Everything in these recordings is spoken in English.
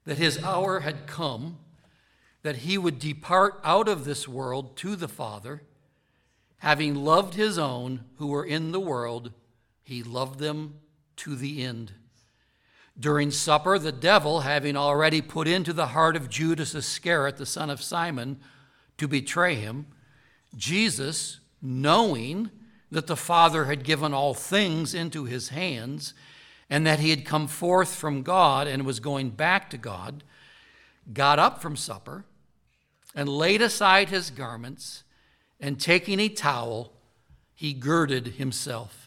that his hour had come, that he would depart out of this world to the Father. Having loved his own who were in the world, he loved them to the end. During supper, the devil, having already put into the heart of Judas Iscariot, the son of Simon, to betray him, Jesus, knowing that the Father had given all things into his hands, and that he had come forth from God and was going back to God, got up from supper and laid aside his garments, and taking a towel, he girded himself.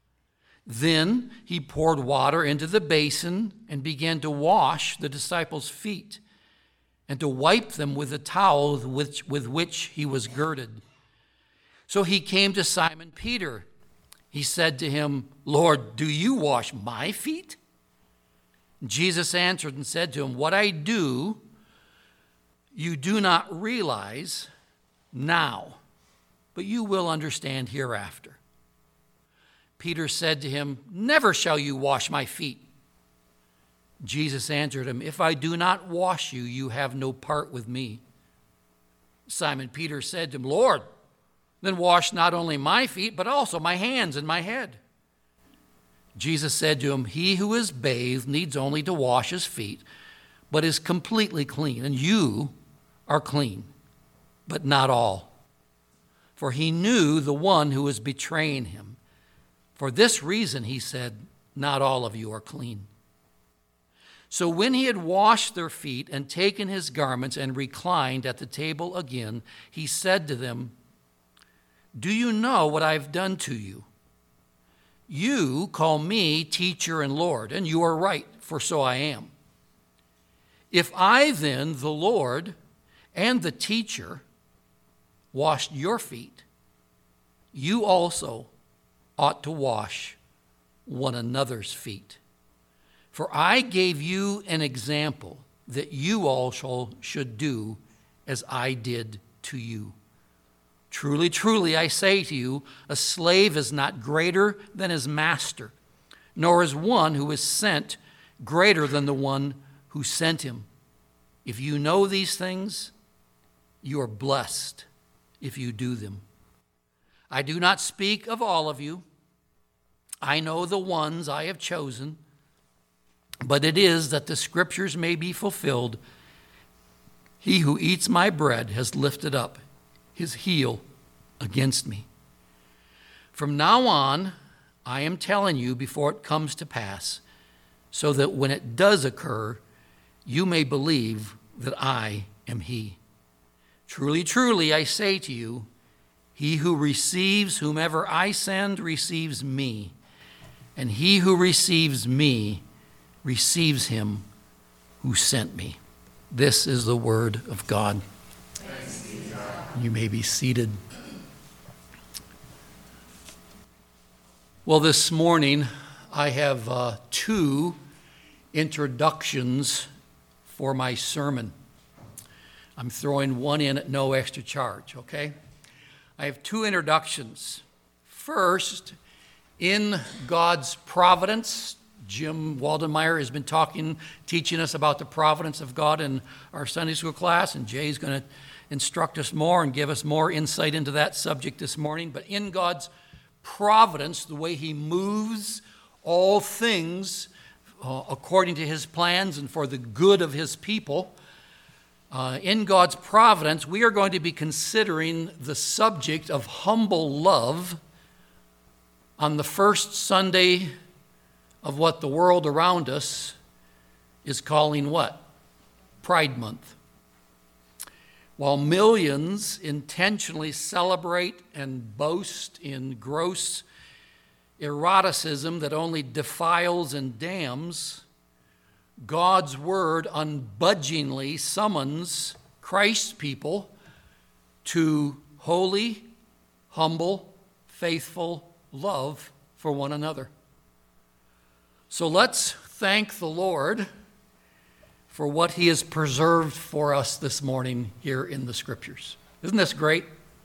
Then he poured water into the basin and began to wash the disciples' feet and to wipe them with the towel with which he was girded. So he came to Simon Peter. He said to him, "Lord, do you wash my feet?" Jesus answered and said to him, "What I do, you do not realize now, but you will understand hereafter." Peter said to him, "Never shall you wash my feet." Jesus answered him, "If I do not wash you, you have no part with me." Simon Peter said to him, "Lord, then wash not only my feet, but also my hands and my head." Jesus said to him, "He who is bathed needs only to wash his feet, but is completely clean. And you are clean, but not all." For he knew the one who was betraying him. For this reason, he said, "Not all of you are clean." So when he had washed their feet and taken his garments and reclined at the table again, he said to them, "Do you know what I have done to you? You call me teacher and Lord, and you are right, for so I am. If I then, the Lord and the teacher, washed your feet, you also ought to wash one another's feet. For I gave you an example that you also should do as I did to you. Truly, truly, I say to you, a slave is not greater than his master, nor is one who is sent greater than the one who sent him. If you know these things, you are blessed if you do them. I do not speak of all of you. I know the ones I have chosen, but it is that the scriptures may be fulfilled. He who eats my bread has lifted up his heel against me. From now on, I am telling you before it comes to pass, so that when it does occur, you may believe that I am he. Truly, truly, I say to you, he who receives whomever I send receives me, and he who receives me receives him who sent me." This is the word of God. Thanks be to God. You may be seated. Well, this morning I have two introductions for my sermon. I'm throwing one in at no extra charge, okay? I have two introductions. First, in God's providence. Jim Waldenmeyer has been teaching us about the providence of God in our Sunday school class, and Jay's going to instruct us more and give us more insight into that subject this morning. But in God's providence, the way he moves all things according to his plans and for the good of his people, in God's providence, we are going to be considering the subject of humble love on the first Sunday of what the world around us is calling what? Pride Month. While millions intentionally celebrate and boast in gross eroticism that only defiles and damns, God's word unbudgingly summons Christ's people to holy, humble, faithful love for one another. So let's thank the Lord for what he has preserved for us this morning here in the Scriptures. Isn't this great?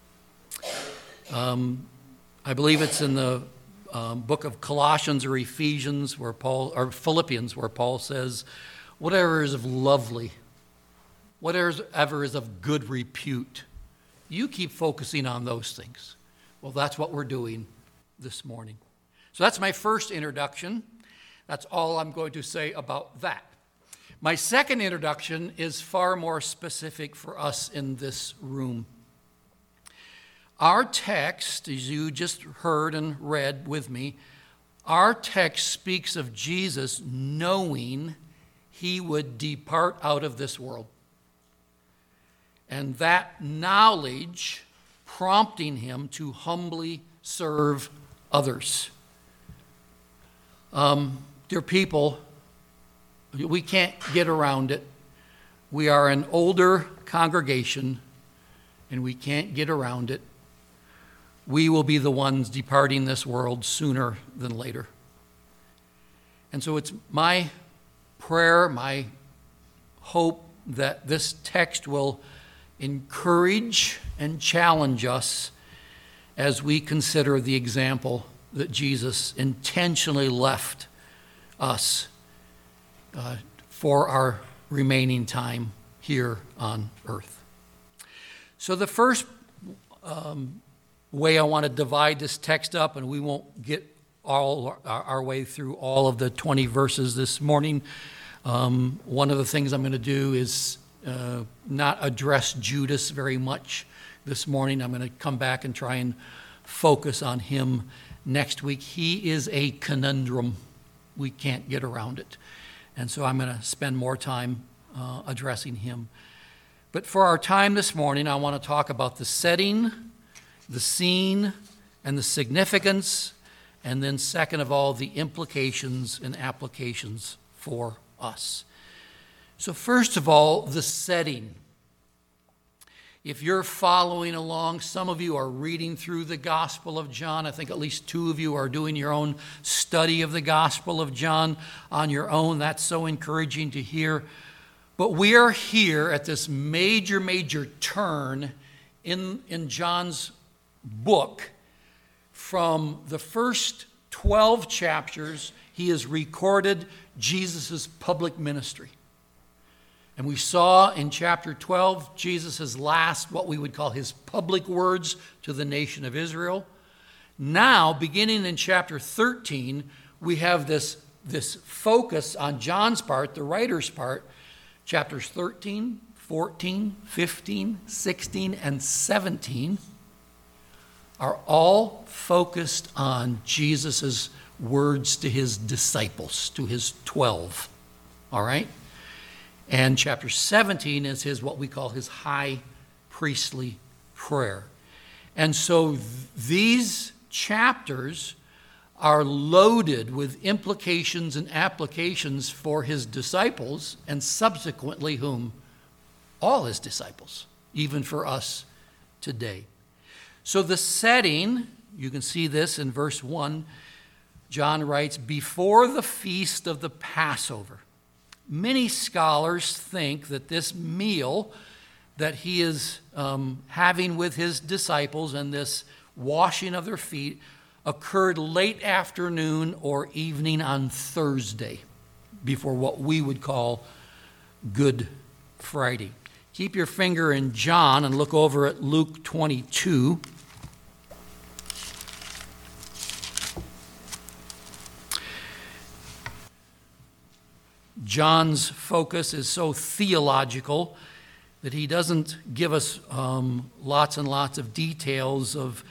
I believe it's in the book of Colossians or Ephesians or Philippians where Paul says, whatever is of lovely, whatever is of good repute. You keep focusing on those things. Well, that's what we're doing this morning. So that's my first introduction. That's all I'm going to say about that. My second introduction is far more specific for us in this room. Our text, as you just heard and read with me, our text speaks of Jesus knowing he would depart out of this world. And that knowledge prompting him to humbly serve others. Dear people, we can't get around it. We are an older congregation, and we can't get around it. We will be the ones departing this world sooner than later. And so it's my prayer, my hope that this text will encourage and challenge us as we consider the example that Jesus intentionally left us for our remaining time here on earth. So the first way I want to divide this text up, and we won't get all our way through all of the 20 verses this morning. One of the things I'm going to do is not address Judas very much this morning. I'm going to come back and try and focus on him next week. He is a conundrum. We can't get around it. And so I'm going to spend more time addressing him. But for our time this morning, I want to talk about the setting, the scene, and the significance, and then second of all, the implications and applications for us. So first of all, the setting. If you're following along, some of you are reading through the Gospel of John. I think at least two of you are doing your own study of the Gospel of John on your own. That's so encouraging to hear. But we are here at this major turn in John's book. From the first 12 chapters, he has recorded Jesus' public ministry. And we saw in chapter 12, Jesus' last, what we would call his public words to the nation of Israel. Now, beginning in chapter 13, we have this focus on John's part, the writer's part. Chapters 13, 14, 15, 16, and 17 are all focused on Jesus' words to his disciples, to his 12. All right? And chapter 17 is his, what we call his high priestly prayer. And so these chapters are loaded with implications and applications for his disciples, and subsequently whom? All his disciples, even for us today. So the setting, you can see this in verse 1, John writes, before the feast of the Passover. Many scholars think that this meal that he is having with his disciples and this washing of their feet occurred late afternoon or evening on Thursday, before what we would call Good Friday. Keep your finger in John and look over at Luke 22. John's focus is so theological that he doesn't give us lots and lots of details of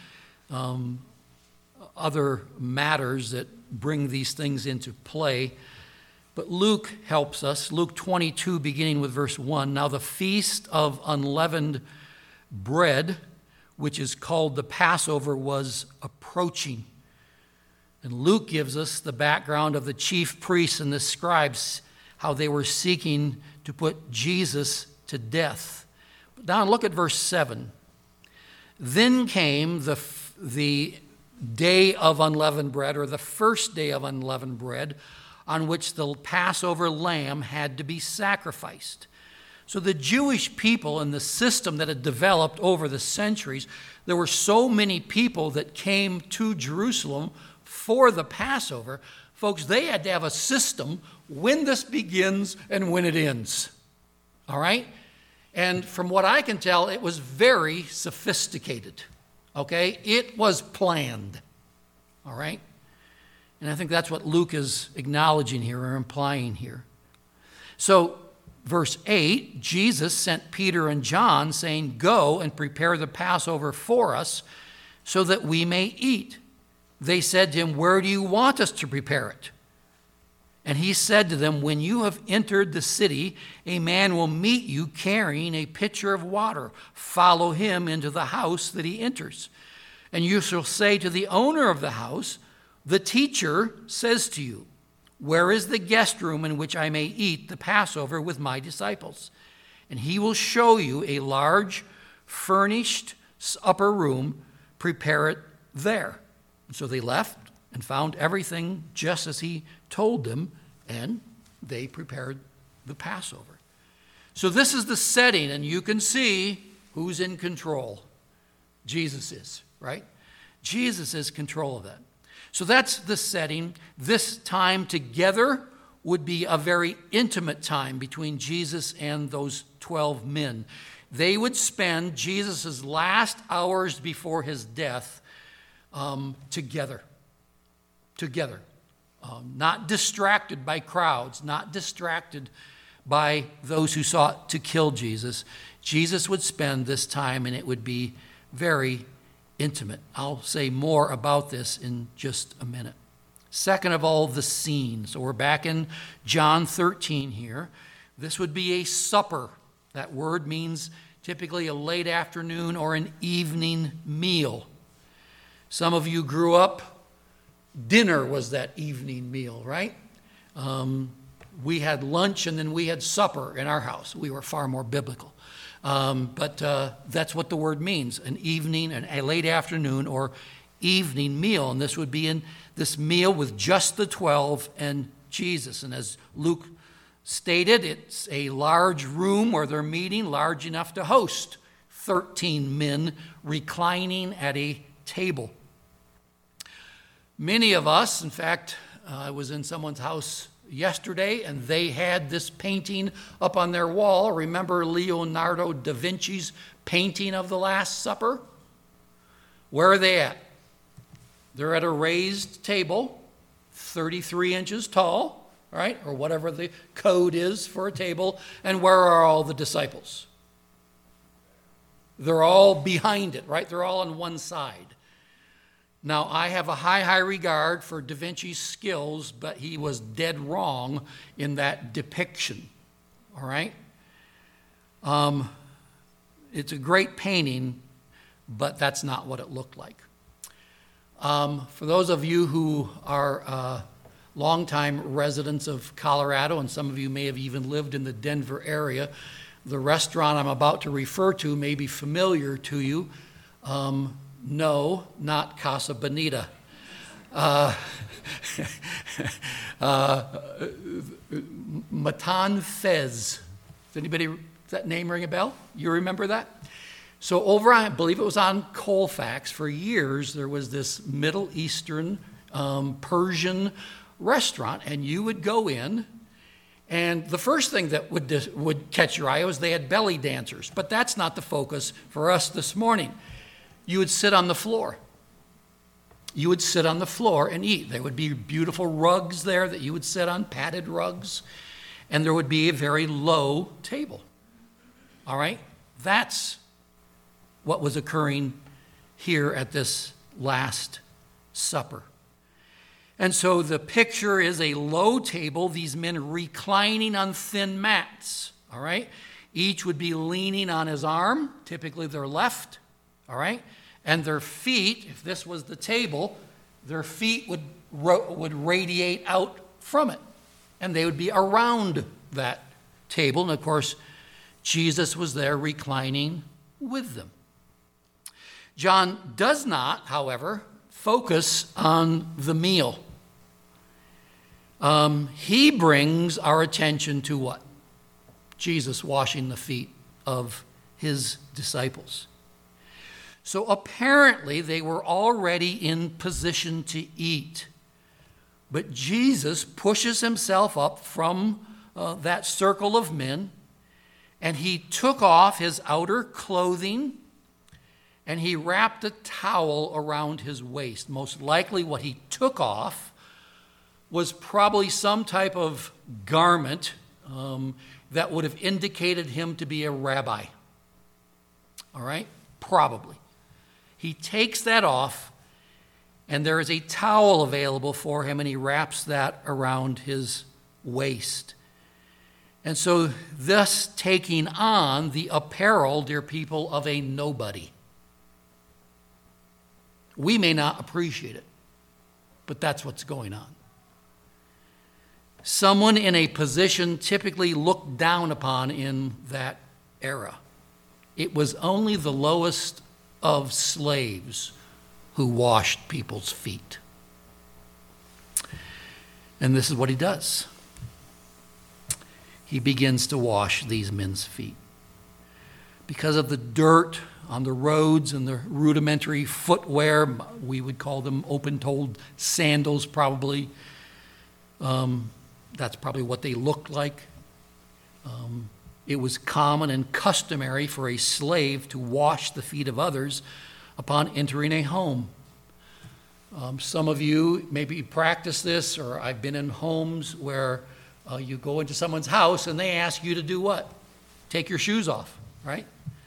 other matters that bring these things into play. But Luke helps us. Luke 22, beginning with verse 1. Now the feast of unleavened bread, which is called the Passover, was approaching. And Luke gives us the background of the chief priests and the scribes, how they were seeking to put Jesus to death. Now look at verse 7. Then came the day of unleavened bread, or the first day of unleavened bread, on which the Passover lamb had to be sacrificed. So the Jewish people and the system that had developed over the centuries, there were so many people that came to Jerusalem for the Passover. Folks, they had to have a system when this begins and when it ends. All right? And from what I can tell, it was very sophisticated. Okay? It was planned. All right? And I think that's what Luke is acknowledging here or implying here. So, verse 8, Jesus sent Peter and John, saying, "Go and prepare the Passover for us so that we may eat." They said to him, "Where do you want us to prepare it?" And he said to them, "When you have entered the city, a man will meet you carrying a pitcher of water. Follow him into the house that he enters. And you shall say to the owner of the house, 'The teacher says to you, where is the guest room in which I may eat the Passover with my disciples?' And he will show you a large, furnished upper room. Prepare it there." And so they left and found everything just as he told them, and they prepared the Passover. So this is the setting, and you can see who's in control. Jesus is, right? Jesus is control of that. So that's the setting. This time together would be a very intimate time between Jesus and those 12 men. They would spend Jesus' last hours before his death together. Not distracted by crowds, not distracted by those who sought to kill Jesus. Jesus would spend this time, and it would be very intimate. I'll say more about this in just a minute. Second of all, the scene. So we're back in John 13 here. This would be a supper. That word means typically a late afternoon or an evening meal. Some of you grew up, dinner was that evening meal, right? We had lunch and then we had supper in our house. We were far more biblical. But that's what the word means, an evening, a late afternoon or evening meal. And this would be in this meal with just the 12 and Jesus. And as Luke stated, it's a large room where they're meeting, large enough to host 13 men reclining at a table. Many of us, in fact, I was in someone's house yesterday, and they had this painting up on their wall. Remember Leonardo da Vinci's painting of the Last Supper? Where are they at? They're at a raised table, 33 inches tall, right? Or whatever the code is for a table. And where are all the disciples? They're all behind it, right? They're all on one side. Now, I have a high regard for Da Vinci's skills, but he was dead wrong in that depiction, all right? It's a great painting, but that's not what it looked like. For those of you who are longtime residents of Colorado, and some of you may have even lived in the Denver area, the restaurant I'm about to refer to may be familiar to you. No, not Casa Bonita. Matan Fez. Does that name ring a bell? You remember that? So over on, I believe it was on Colfax, for years there was this Middle Eastern Persian restaurant, and you would go in, and the first thing that would catch your eye was they had belly dancers. But that's not the focus for us this morning. You would sit on the floor. You would sit on the floor and eat. There would be beautiful rugs there that you would sit on, padded rugs, and there would be a very low table. All right? That's what was occurring here at this Last Supper. And so the picture is a low table, these men reclining on thin mats, all right? Each would be leaning on his arm, typically their left, all right? And their feet, if this was the table, their feet would radiate out from it. And they would be around that table. And of course, Jesus was there reclining with them. John does not, however, focus on the meal. He brings our attention to what? Jesus washing the feet of his disciples. So apparently they were already in position to eat But Jesus pushes himself up from that circle of men, and he took off his outer clothing, and he wrapped a towel around his waist. Most likely what he took off was probably some type of garment that would have indicated him to be a rabbi. All right? Probably. He takes that off, and there is a towel available for him, and he wraps that around his waist. And so, thus taking on the apparel, dear people, of a nobody. We may not appreciate it, but that's what's going on. Someone in a position typically looked down upon in that era. It was only the lowest of slaves who washed people's feet. And this is what he does. He begins to wash these men's feet. Because of the dirt on the roads and the rudimentary footwear, we would call them open-toed sandals probably. That's probably what they looked like. It was common and customary for a slave to wash the feet of others upon entering a home. Some of you maybe practice this, or I've been in homes where you go into someone's house and they ask you to do what? Take your shoes off, right?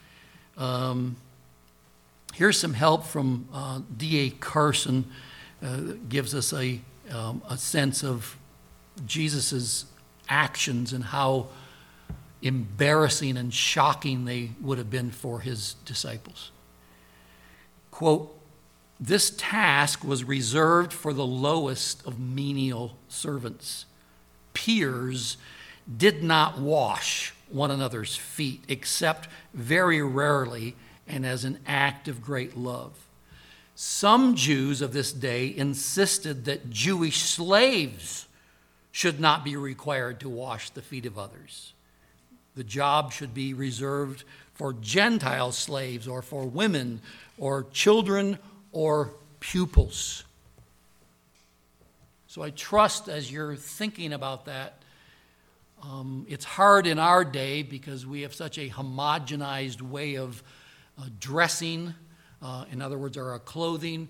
Here's some help from D.A. Carson. Gives us a sense of Jesus' actions and how embarrassing and shocking they would have been for his disciples. Quote, "This task was reserved for the lowest of menial servants. Peers did not wash one another's feet, except very rarely and as an act of great love. Some Jews of this day insisted that Jewish slaves should not be required to wash the feet of others. The job should be reserved for Gentile slaves or for women or children or pupils." So I trust as you're thinking about that, it's hard in our day because we have such a homogenized way of dressing. In other words, our clothing.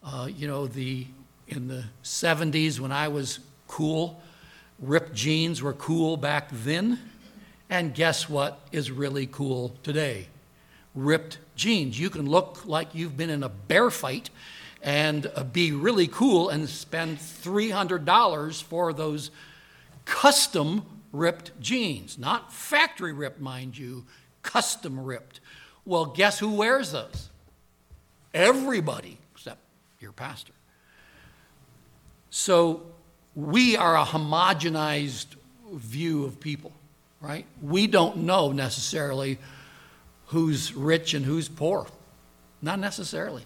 In the 70s when I was cool, ripped jeans were cool back then. And guess what is really cool today? Ripped jeans. You can look like you've been in a bear fight and be really cool and spend $300 for those custom ripped jeans. Not factory ripped, mind you, custom ripped. Well, guess who wears those? Everybody, except your pastor. So we are a homogenized view of people, right? We don't know necessarily who's rich and who's poor. Not necessarily.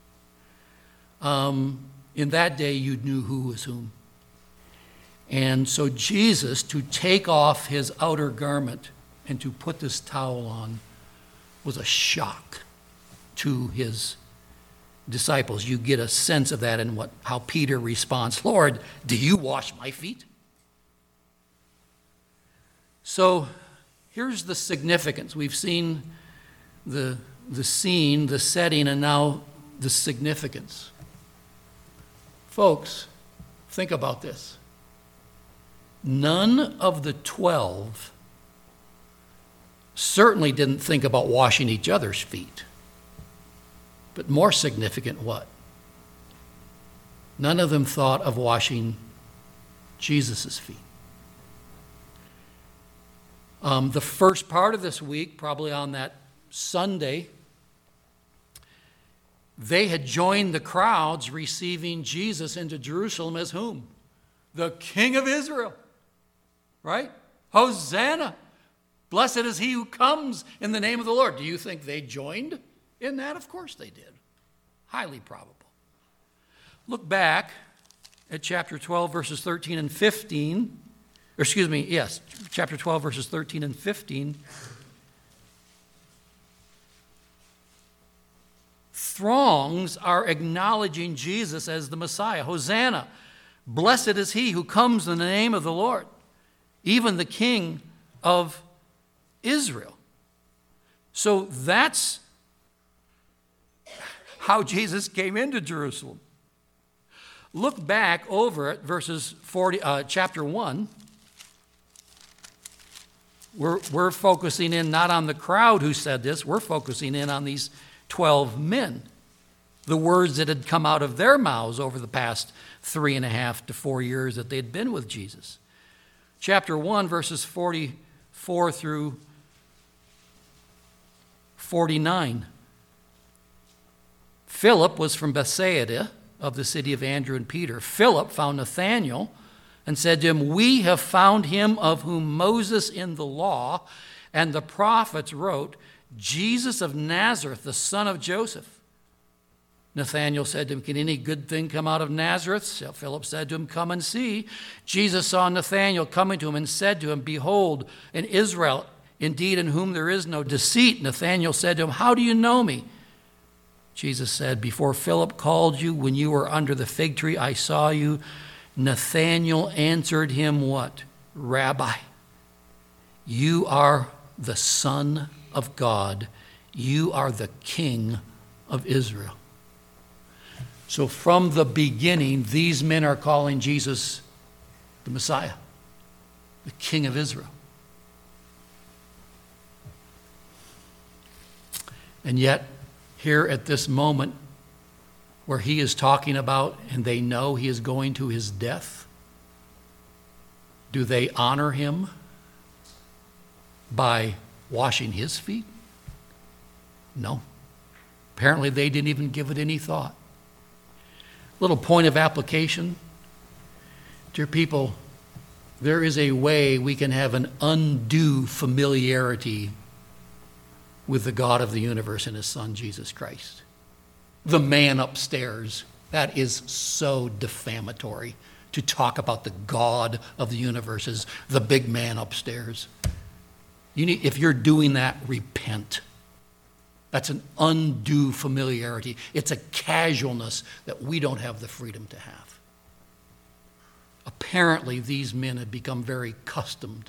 In that day, you knew who was whom. And so Jesus, to take off his outer garment and to put this towel on, was a shock to his disciples. You get a sense of that in how Peter responds, "Lord, do you wash my feet?" So here's the significance. We've seen the scene, the setting, and now the significance. Folks, think about this. None of the 12 certainly didn't think about washing each other's feet. But more significant, what? None of them thought of washing Jesus' feet. The first part of this week, probably on that Sunday, they had joined the crowds receiving Jesus into Jerusalem as whom? The King of Israel, right? Hosanna! Blessed is he who comes in the name of the Lord. Do you think they joined in that? Of course they did. Highly probable. Look back at chapter 12, verses 13 and 15. Chapter 12, verses 13 and 15. Throngs are acknowledging Jesus as the Messiah. Hosanna! Blessed is he who comes in the name of the Lord, even the King of Israel. So that's how Jesus came into Jerusalem. Look back over at chapter 1. We're focusing in not on the crowd who said this. We're focusing in on these 12 men. The words that had come out of their mouths over the past 3.5 to 4 years that they'd been with Jesus. Chapter 1, verses 44 through 49. Philip was from Bethsaida of the city of Andrew and Peter. Philip found Nathanael and said to him, "We have found him of whom Moses in the law and the prophets wrote, Jesus of Nazareth, the son of Joseph." Nathanael said to him, "Can any good thing come out of Nazareth?" So Philip said to him, "Come and see." Jesus saw Nathanael coming to him and said to him, "Behold, an Israel, indeed in whom there is no deceit." Nathanael said to him, "How do you know me?" Jesus said, "Before Philip called you, when you were under the fig tree, I saw you." Nathanael answered him, what? "Rabbi, you are the Son of God. You are the King of Israel." So from the beginning, these men are calling Jesus the Messiah, the King of Israel. And yet, here at this moment where he is talking about, and they know he is going to his death, do they honor him by washing his feet? No. Apparently they didn't even give it any thought. Little point of application. Dear people, there is a way we can have an undue familiarity with the God of the universe and his Son, Jesus Christ. The man upstairs, that is so defamatory to talk about the God of the universe as the big man upstairs. If you're doing that, repent. That's an undue familiarity. It's a casualness that we don't have the freedom to have. Apparently, these men had become very accustomed.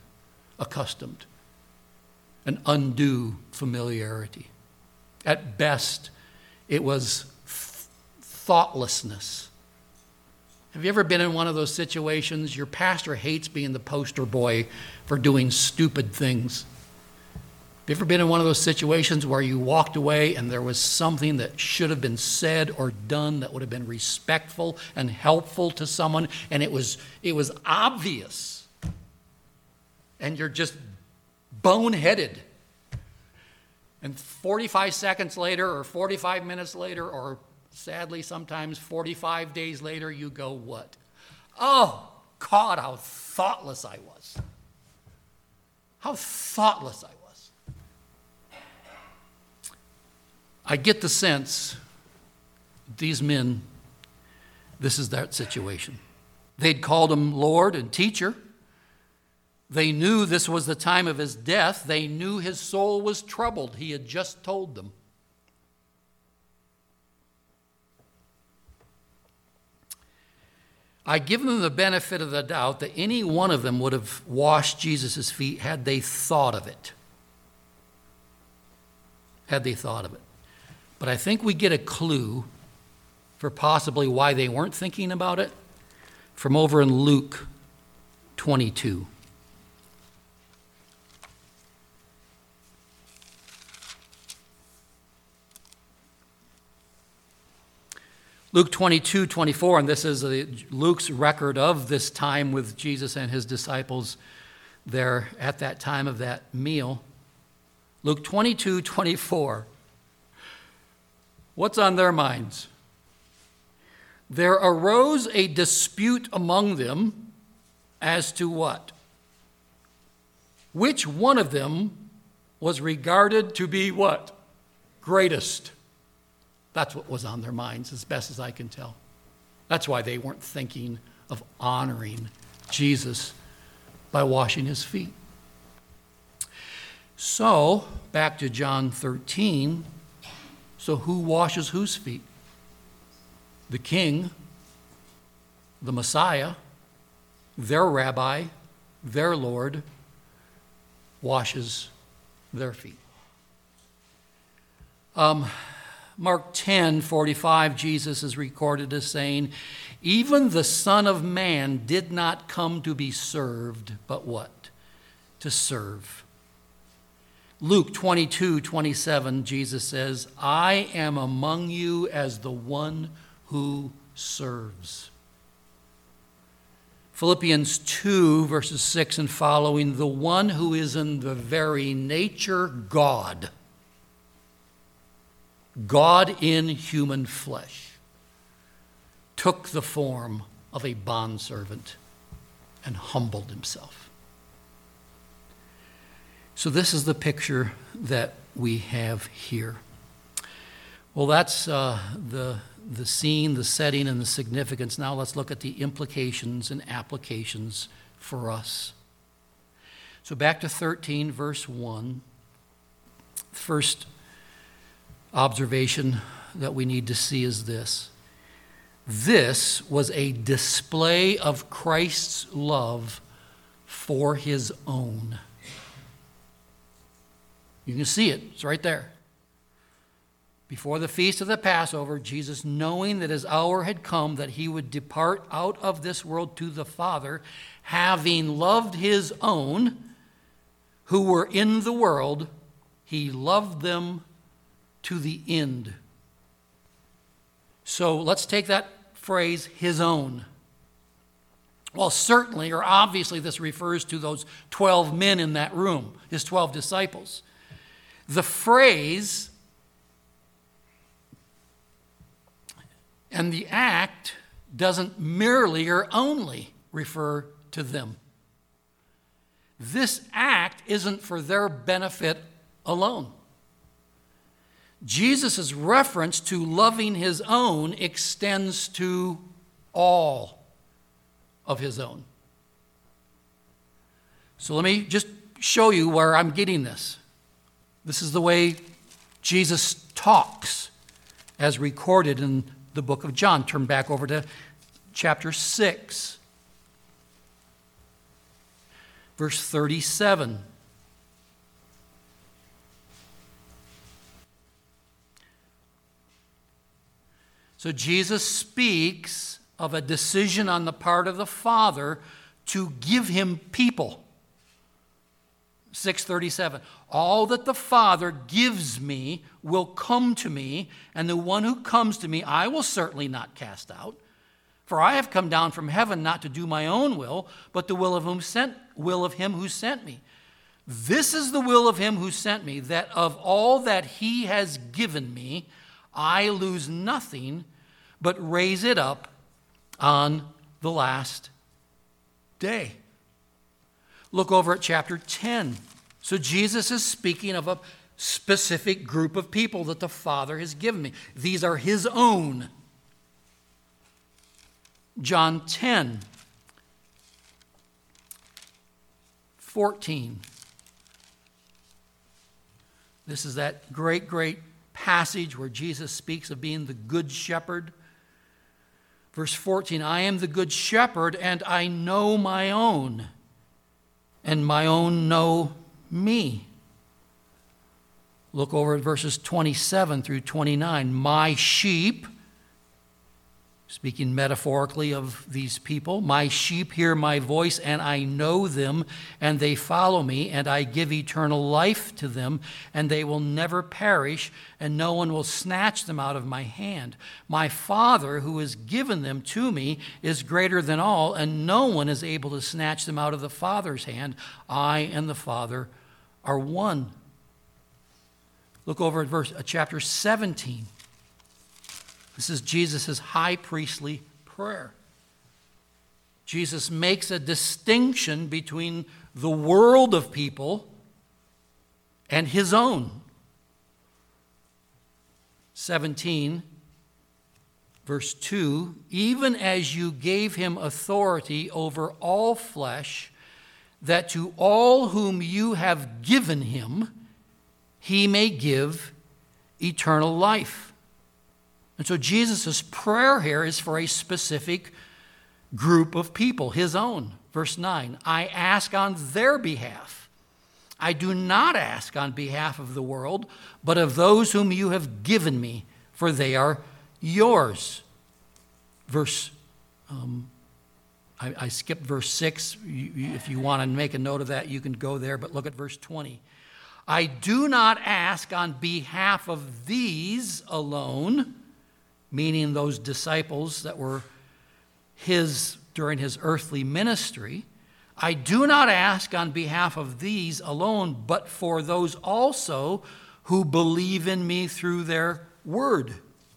An undue familiarity. At best, it was thoughtlessness. Have you ever been in one of those situations? Your pastor hates being the poster boy for doing stupid things. Have you ever been in one of those situations where you walked away and there was something that should have been said or done that would have been respectful and helpful to someone, and it was obvious, and you're just boneheaded, and 45 seconds later or 45 minutes later or sadly sometimes 45 days later you go, what? Oh, God, how thoughtless I was. How thoughtless I was. I get the sense these men, this is that situation. They'd called him Lord and teacher. They knew this was the time of his death. They knew his soul was troubled. He had just told them. I give them the benefit of the doubt that any one of them would have washed Jesus' feet had they thought of it. Had they thought of it. But I think we get a clue for possibly why they weren't thinking about it from over in Luke 22. Luke 22:24, and this is Luke's record of this time with Jesus and his disciples there at that time of that meal. Luke 22:24. What's on their minds? There arose a dispute among them as to what? Which one of them was regarded to be what? Greatest. That's what was on their minds, as best as I can tell. That's why they weren't thinking of honoring Jesus by washing his feet. So, back to John 13. So who washes whose feet? The king the Messiah, their rabbi, their Lord, washes their feet. Mark 10:45, Jesus is recorded as saying, even the Son of Man did not come to be served, but what? To serve. Luke 22:27, Jesus says, I am among you as the one who serves. Philippians 2, verses 6 and following, the one who is in the very nature God, God in human flesh, took the form of a bondservant and humbled himself. So this is the picture that we have here. Well, that's the scene, the setting, and the significance. Now let's look at the implications and applications for us. So back to 13, verse 1. First observation that we need to see is this. This was a display of Christ's love for his own. You can see it. It's right there. Before the feast of the Passover, Jesus, knowing that his hour had come, that he would depart out of this world to the Father, having loved his own who were in the world, he loved them to the end. So let's take that phrase, his own. Well, certainly or obviously this refers to those 12 men in that room, his 12 disciples. The phrase and the act doesn't merely or only refer to them. This act isn't for their benefit alone. Jesus' reference to loving his own extends to all of his own. So let me just show you where I'm getting this. This is the way Jesus talks as recorded in the book of John. Turn back over to chapter 6, verse 37. So Jesus speaks of a decision on the part of the Father to give him people. 6:37. All that the Father gives me will come to me, and the one who comes to me I will certainly not cast out. For I have come down from heaven not to do my own will, but the will of him who sent me. This is the will of him who sent me, that of all that he has given me, I lose nothing, but raise it up on the last day. Look over at chapter 10. So Jesus is speaking of a specific group of people that the Father has given me. These are his own. John 10, 14. This is that great, great passage where Jesus speaks of being the good shepherd. Verse 14, I am the good shepherd, and I know my own, and my own know me. Look over at verses 27 through 29. My sheep, speaking metaphorically of these people, my sheep hear my voice, and I know them, and they follow me, and I give eternal life to them, and they will never perish, and no one will snatch them out of my hand. My Father, who has given them to me, is greater than all, and no one is able to snatch them out of the Father's hand. I and the Father are one. Look over at chapter 17. This is Jesus' high priestly prayer. Jesus makes a distinction between the world of people and his own. 17, verse 2, even as you gave him authority over all flesh, that to all whom you have given him, he may give eternal life. And so Jesus' prayer here is for a specific group of people, his own. Verse 9, I ask on their behalf. I do not ask on behalf of the world, but of those whom you have given me, for they are yours. I skipped verse 6. If you want to make a note of that, you can go there, but look at verse 20. I do not ask on behalf of these alone, meaning those disciples that were his during his earthly ministry. I do not ask on behalf of these alone, but for those also who believe in me through their word.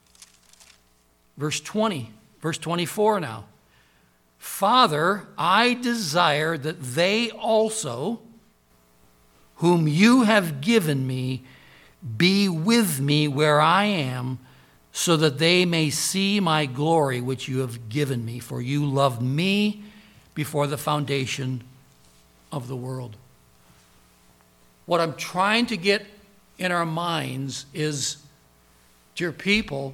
Verse 24 now. Father, I desire that they also, whom you have given me, be with me where I am, so that they may see my glory which you have given me, for you loved me before the foundation of the world. What I'm trying to get in our minds is, dear people,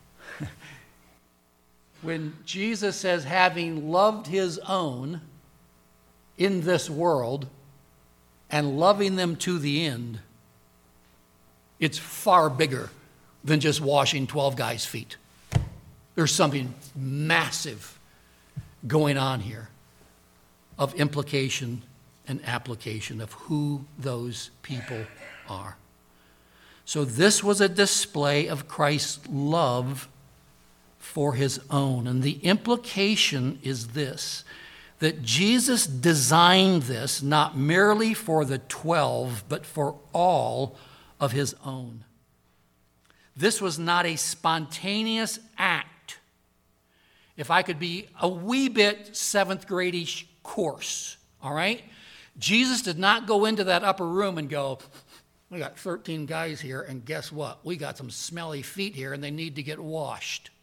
when Jesus says, having loved his own in this world and loving them to the end, it's far bigger than just washing 12 guys' feet. There's something massive going on here of implication and application of who those people are. So this was a display of Christ's love for his own. And the implication is this, that Jesus designed this not merely for the 12, but for all of his own. This was not a spontaneous act. If I could be a wee bit seventh grade-ish course, all right? Jesus did not go into that upper room and go, we got 13 guys here, and guess what? We got some smelly feet here, and they need to get washed.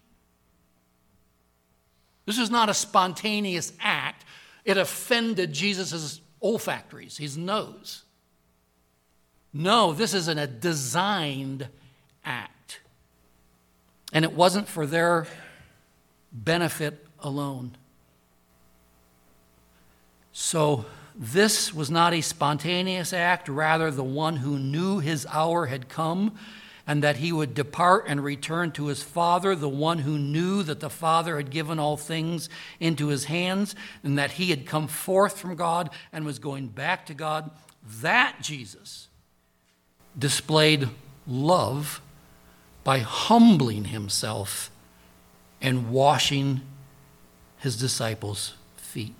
This is not a spontaneous act. It offended Jesus' olfactories, his nose. No, this is a designed act. And it wasn't for their benefit alone. So this was not a spontaneous act, rather the one who knew his hour had come and that he would depart and return to his Father, the one who knew that the Father had given all things into his hands and that he had come forth from God and was going back to God. That Jesus displayed love by humbling himself and washing his disciples' feet.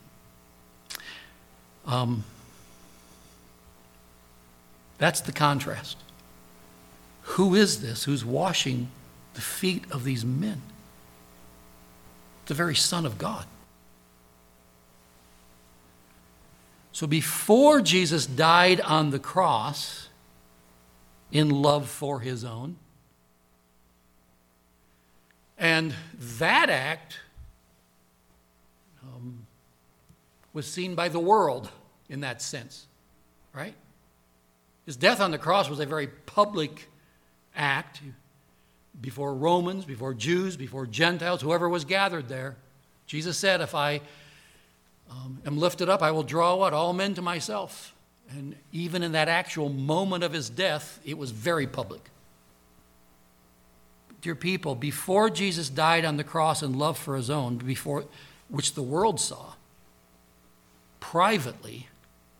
That's the contrast. Who is this who's washing the feet of these men? The very Son of God. So before Jesus died on the cross in love for his own, and that act was seen by the world in that sense, right? His death on the cross was a very public act before Romans, before Jews, before Gentiles, whoever was gathered there. Jesus said, if I am lifted up, I will draw what? All men to myself. And even in that actual moment of his death, it was very public. Dear people, before Jesus died on the cross in love for his own, before which the world saw, privately,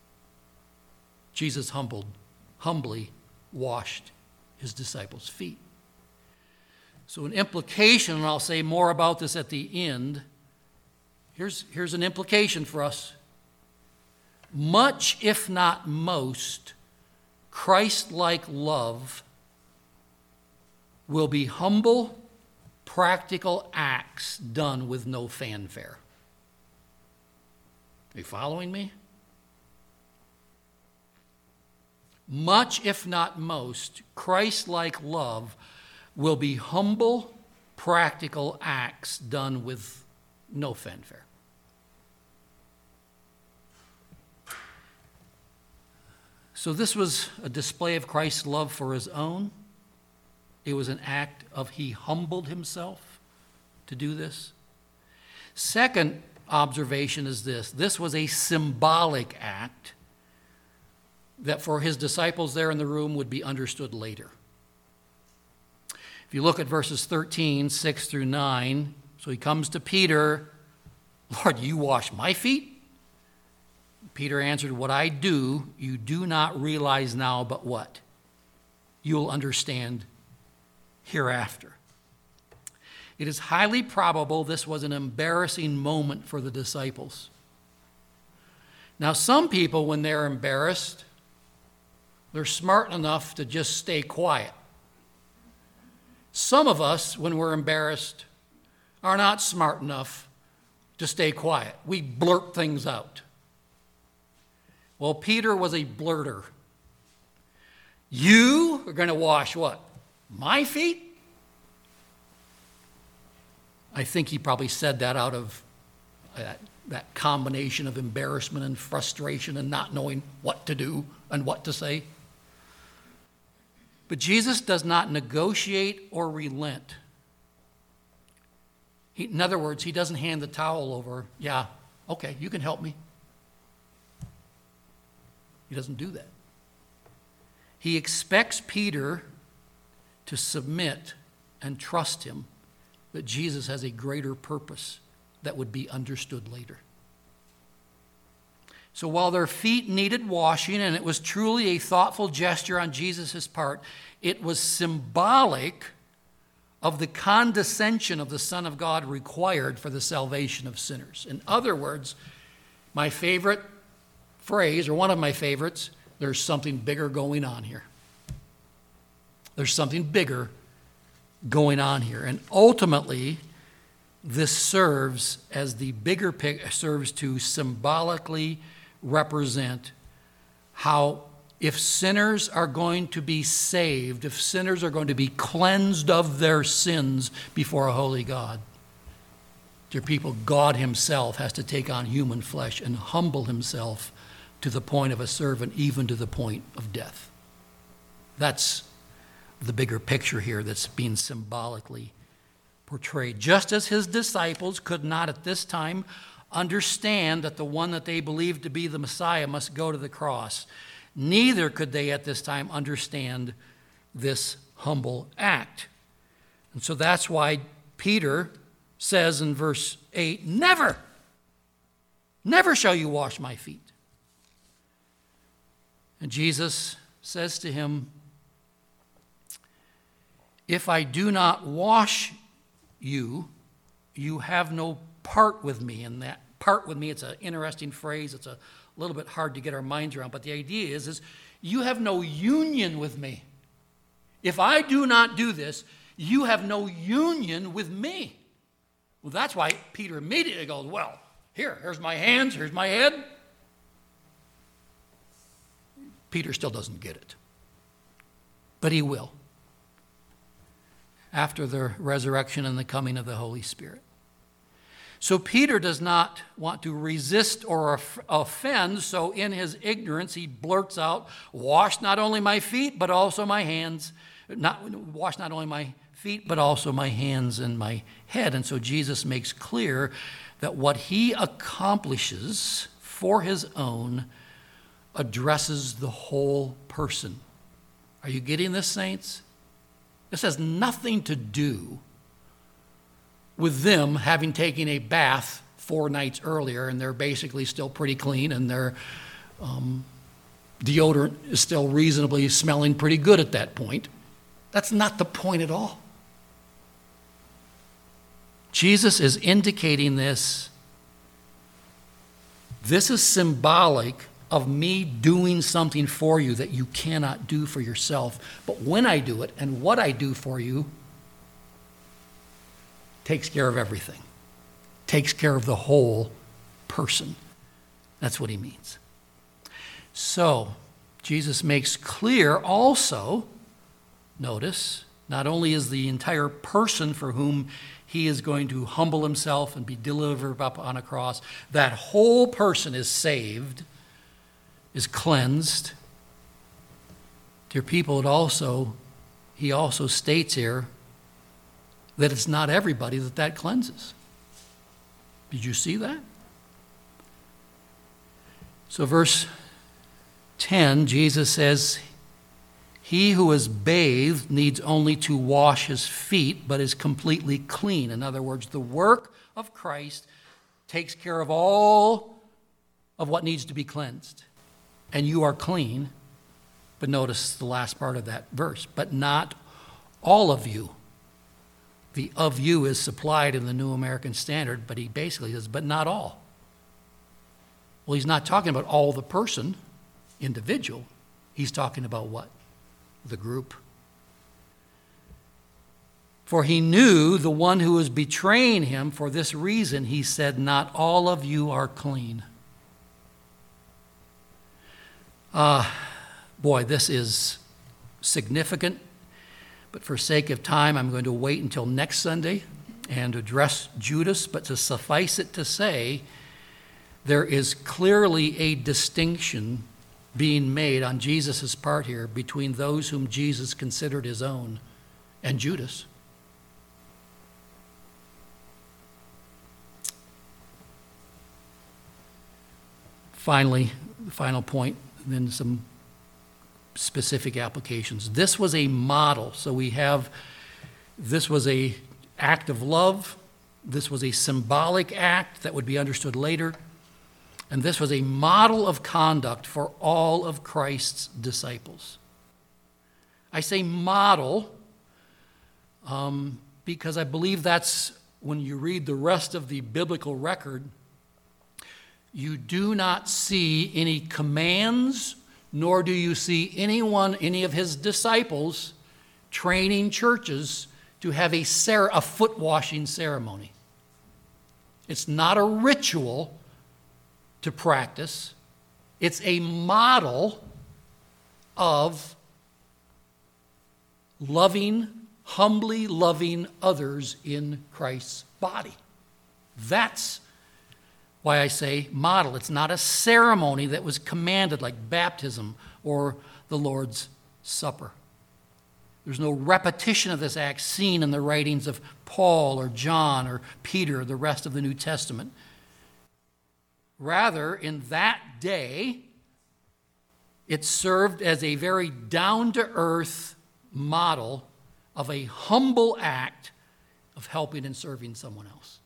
Jesus humbly washed his disciples' feet. So an implication, and I'll say more about this at the end, here's an implication for us. Much, if not most, Christ-like love will be humble, practical acts done with no fanfare. Are you following me? Much, if not most, Christ-like love will be humble, practical acts done with no fanfare. So this was a display of Christ's love for his own. It was an act of he humbled himself to do this. Second, observation is this. This was a symbolic act that for his disciples there in the room would be understood later. If you look at verses 13, 6 through 9, so he comes to Peter, Lord, you wash my feet? Peter answered, what I do, you do not realize now, but what? You'll understand hereafter. It is highly probable this was an embarrassing moment for the disciples. Now, some people, when they're embarrassed, they're smart enough to just stay quiet. Some of us, when we're embarrassed, are not smart enough to stay quiet. We blurt things out. Well, Peter was a blurter. You are going to wash what? My feet? I think he probably said that out of that combination of embarrassment and frustration and not knowing what to do and what to say. But Jesus does not negotiate or relent. In other words, he doesn't hand the towel over. Yeah, okay, you can help me. He doesn't do that. He expects Peter to submit and trust him that Jesus has a greater purpose that would be understood later. So while their feet needed washing, and it was truly a thoughtful gesture on Jesus' part, it was symbolic of the condescension of the Son of God required for the salvation of sinners. In other words, my favorite phrase, or one of my favorites, there's something bigger going on here. There's something bigger going on here. And ultimately, this serves as the bigger picture, serves to symbolically represent how if sinners are going to be saved, if sinners are going to be cleansed of their sins before a holy God, dear people, God himself has to take on human flesh and humble himself to the point of a servant, even to the point of death. That's the bigger picture here that's being symbolically portrayed. Just as his disciples could not at this time understand that the one that they believed to be the Messiah must go to the cross, neither could they at this time understand this humble act. And so that's why Peter says in verse 8, never shall you wash my feet. And Jesus says to him, if I do not wash you, you have no part with me. And that part with me, it's an interesting phrase. It's a little bit hard to get our minds around. But the idea is you have no union with me. If I do not do this, you have no union with me. Well, that's why Peter immediately goes, well, here's my hands, here's my head. Peter still doesn't get it. But he will after the resurrection and the coming of the Holy Spirit. So Peter does not want to resist or offend, so in his ignorance he blurts out, wash not only my feet, but also my hands. Wash not only my feet, but also my hands and my head. And so Jesus makes clear that what he accomplishes for his own addresses the whole person. Are you getting this, saints? This has nothing to do with them having taken a bath 4 nights earlier and they're basically still pretty clean and their deodorant is still reasonably smelling pretty good at that point. That's not the point at all. Jesus is indicating this. This is symbolic of me doing something for you that you cannot do for yourself. But when I do it and what I do for you takes care of everything. Takes care of the whole person. That's what he means. So, Jesus makes clear also, notice, not only is the entire person for whom he is going to humble himself and be delivered up on a cross, that whole person is saved, is cleansed. Dear people, he also states here that it's not everybody that cleanses. Did you see that? So verse 10, Jesus says, he who is bathed needs only to wash his feet, but is completely clean. In other words, the work of Christ takes care of all of what needs to be cleansed. And you are clean. But notice the last part of that verse. But not all of you. The of you is supplied in the New American Standard, but he basically says, but not all. Well, he's not talking about all the person, individual. He's talking about what? The group. For he knew the one who was betraying him. For this reason, he said, not all of you are clean. Boy, this is significant. But for sake of time, I'm going to wait until next Sunday and address Judas. But to suffice it to say, there is clearly a distinction being made on Jesus' part here between those whom Jesus considered his own and Judas. Finally, the final point, and then some specific applications. This was a model. So this was an act of love. This was a symbolic act that would be understood later. And this was a model of conduct for all of Christ's disciples. I say model because I believe that's when you read the rest of the biblical record, you do not see any commands, nor do you see any of his disciples training churches to have a foot washing ceremony. It's not a ritual to practice. It's a model of humbly loving others in Christ's body. That's why I say model. It's not a ceremony that was commanded like baptism or the Lord's Supper. There's no repetition of this act seen in the writings of Paul or John or Peter or the rest of the New Testament. Rather, in that day, it served as a very down-to-earth model of a humble act of helping and serving someone else.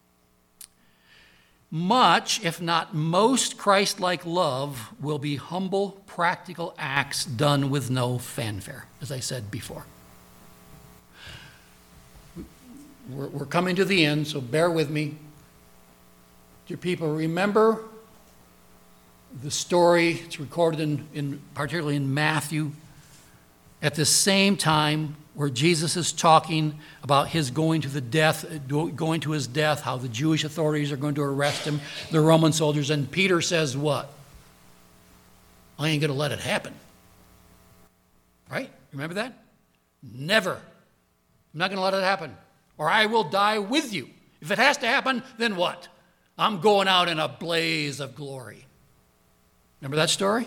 Much, if not most, Christ-like love will be humble, practical acts done with no fanfare, as I said before. We're coming to the end, so bear with me. Dear people, remember the story. It's recorded particularly in Matthew. At the same time where Jesus is talking about his going to his death, how the Jewish authorities are going to arrest him, the Roman soldiers, and Peter says what? I ain't going to let it happen. Right? Remember that? Never. I'm not going to let it happen. Or I will die with you. If it has to happen, then what? I'm going out in a blaze of glory. Remember that story?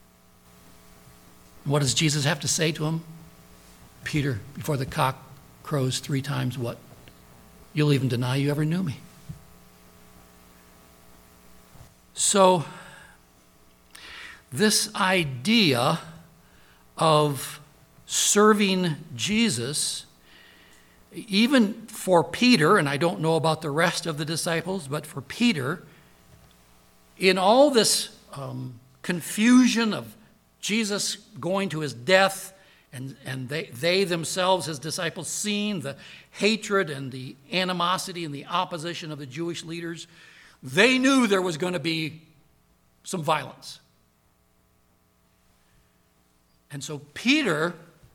What does Jesus have to say to him? Peter, before the cock crows 3 times, what? You'll even deny you ever knew me. So, this idea of serving Jesus, even for Peter, and I don't know about the rest of the disciples, but for Peter, in all this confusion of Jesus going to his death, and they themselves, his disciples, seeing the hatred and the animosity and the opposition of the Jewish leaders, they knew there was going to be some violence. And so Peter,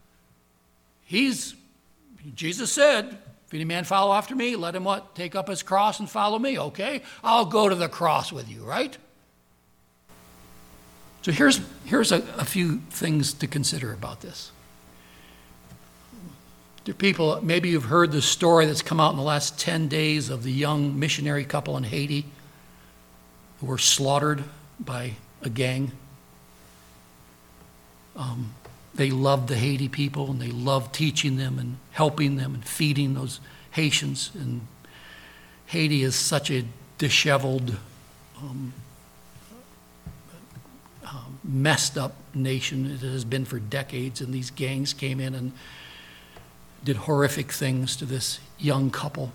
Jesus said, if any man follow after me, let him what? Take up his cross and follow me, okay? I'll go to the cross with you, right? So here's a few things to consider about this. Dear people, maybe you've heard the story that's come out in the last 10 days of the young missionary couple in Haiti who were slaughtered by a gang. They loved the Haiti people, and they loved teaching them and helping them and feeding those Haitians. And Haiti is such a disheveled messed up nation it has been for decades, and these gangs came in and did horrific things to this young couple.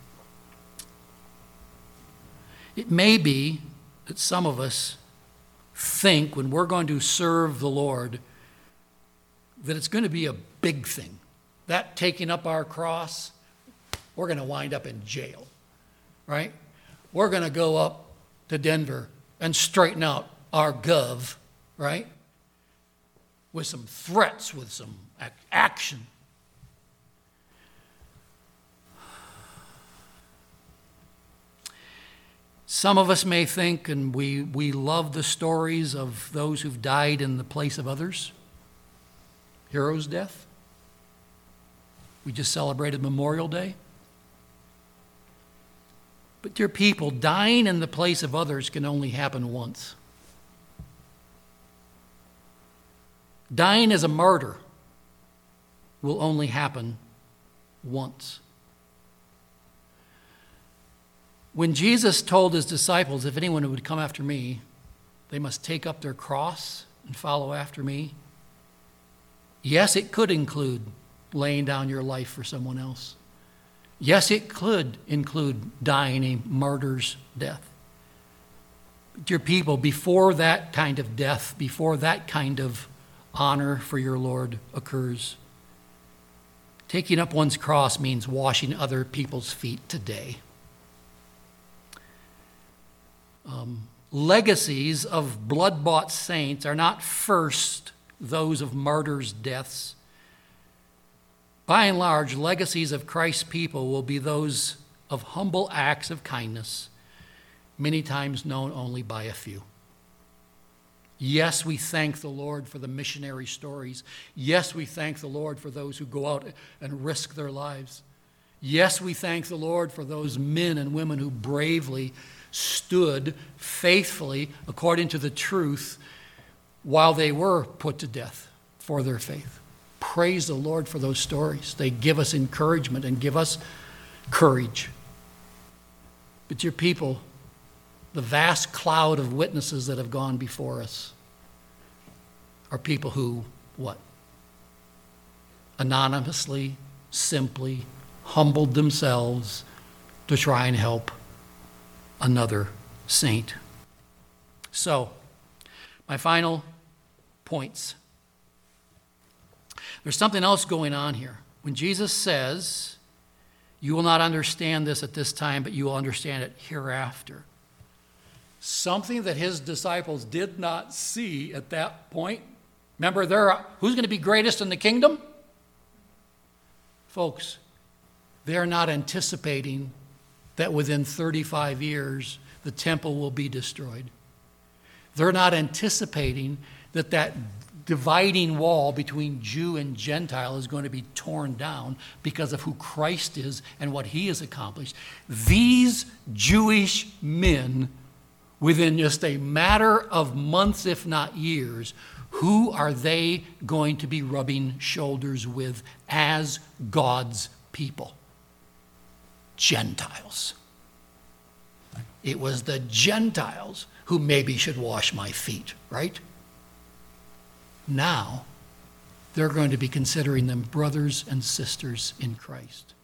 It may be that some of us think when we're going to serve the Lord that it's going to be a big thing. That taking up our cross, we're going to wind up in jail, right? We're going to go up to Denver and straighten out our gov, right? With some threats, with some action. Some of us may think, and we love the stories of those who've died in the place of others. Heroes' death. We just celebrated Memorial Day. But dear people, dying in the place of others can only happen once. Dying as a martyr will only happen once. When Jesus told his disciples, if anyone would come after me, they must take up their cross and follow after me. Yes, it could include laying down your life for someone else. Yes, it could include dying a martyr's death. But dear people, before that kind of death, before that kind of honor for your Lord occurs, taking up one's cross means washing other people's feet today. Legacies of blood-bought saints are not first those of martyrs' deaths. By and large, legacies of Christ's people will be those of humble acts of kindness, many times known only by a few. Yes, we thank the Lord for the missionary stories. Yes, we thank the Lord for those who go out and risk their lives. Yes, we thank the Lord for those men and women who bravely stood faithfully according to the truth while they were put to death for their faith. Praise the Lord for those stories. They give us encouragement and give us courage. But dear people, the vast cloud of witnesses that have gone before us are people who, what? Anonymously, simply humbled themselves to try and help another saint. So, my final points. There's something else going on here. When Jesus says, you will not understand this at this time, but you will understand it hereafter. Something that his disciples did not see at that point. Remember, who's going to be greatest in the kingdom? Folks, they're not anticipating that within 35 years the temple will be destroyed. They're not anticipating that dividing wall between Jew and Gentile is going to be torn down because of who Christ is and what he has accomplished. These Jewish men, within just a matter of months, if not years, who are they going to be rubbing shoulders with as God's people? Gentiles. It was the Gentiles who maybe should wash my feet, right? Now, they're going to be considering them brothers and sisters in Christ.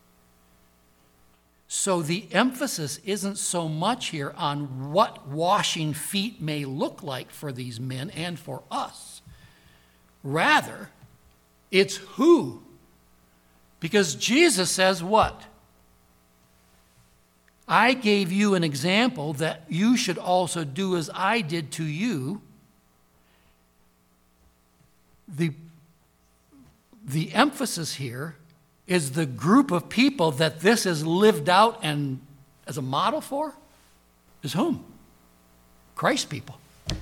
So the emphasis isn't so much here on what washing feet may look like for these men and for us. Rather, it's who. Because Jesus says what? I gave you an example that you should also do as I did to you. The emphasis here is the group of people that this is lived out and as a model for is whom? Christ people.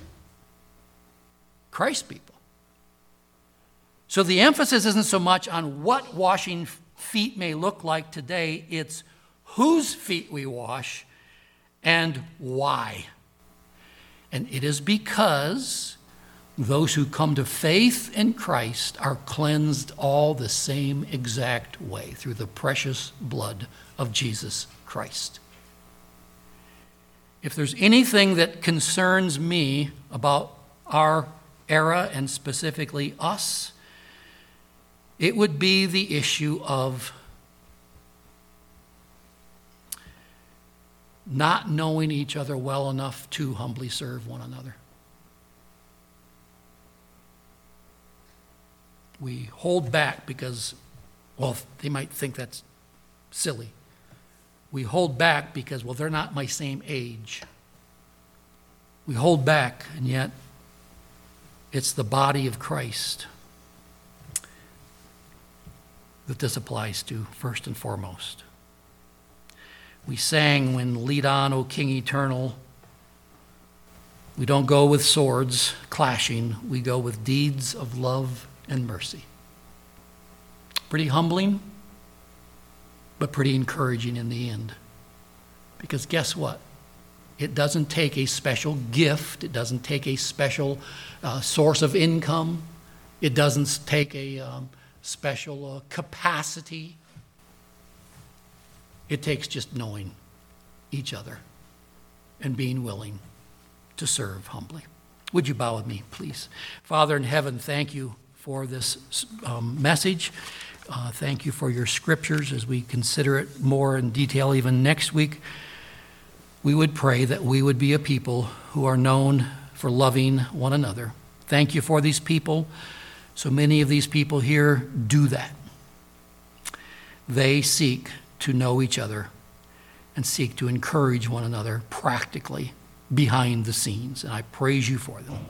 Christ people. So the emphasis isn't so much on what washing feet may look like today, it's whose feet we wash and why. And it is because those who come to faith in Christ are cleansed all the same exact way through the precious blood of Jesus Christ. If there's anything that concerns me about our era, and specifically us, it would be the issue of not knowing each other well enough to humbly serve one another. We hold back because, well, they might think that's silly. We hold back because, well, they're not my same age. We hold back, and yet it's the body of Christ that this applies to first and foremost. We sang when "Lead on, O King Eternal." We don't go with swords clashing. We go with deeds of love and mercy. Pretty humbling, but pretty encouraging in the end. Because guess what? It doesn't take a special gift. It doesn't take a special source of income. It doesn't take a special capacity. It takes just knowing each other and being willing to serve humbly. Would you bow with me, please? Father in heaven, thank you for this message. Thank you for your scriptures as we consider it more in detail even next week. We would pray that we would be a people who are known for loving one another. Thank you for these people. So many of these people here do that. They seek to know each other and seek to encourage one another practically behind the scenes. And I praise you for them.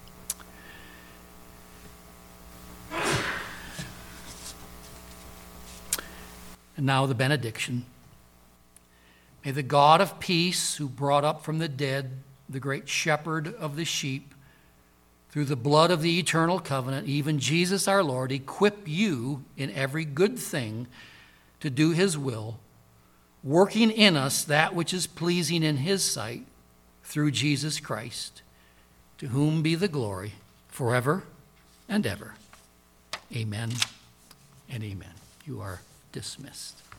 And now the benediction. May the God of peace, who brought up from the dead the great shepherd of the sheep, through the blood of the eternal covenant, even Jesus our Lord, equip you in every good thing to do his will, working in us that which is pleasing in his sight, through Jesus Christ, to whom be the glory forever and ever. Amen and amen. You are dismissed.